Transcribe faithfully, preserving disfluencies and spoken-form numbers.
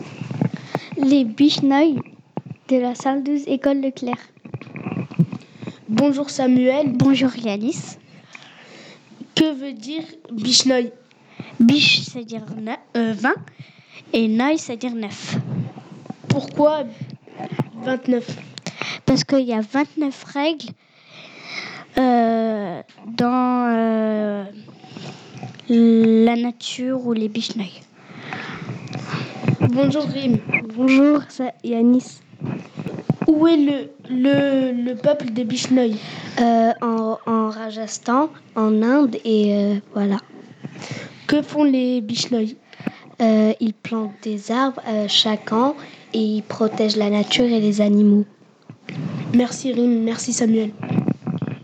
Les Bishnoi de la salle douze, école Leclerc. Bonjour Samuel. Bonjour Yanis. Que veut dire Bishnoi? Bish, c'est-à-dire ne- euh, vingt, et Noi, c'est-à-dire neuf. Pourquoi vingt-neuf? Parce qu'il y a vingt-neuf règles euh, dans euh, la nature ou les Bishnoi. Bonjour Rim. Bonjour Yanis. Où est le, le, le peuple des Bishnoi? euh, en, en Rajasthan, en Inde, et euh, voilà. Que font les Bishnoi? Euh, ils plantent des arbres euh, chaque an et ils protègent la nature et les animaux. Merci Rim, merci Samuel.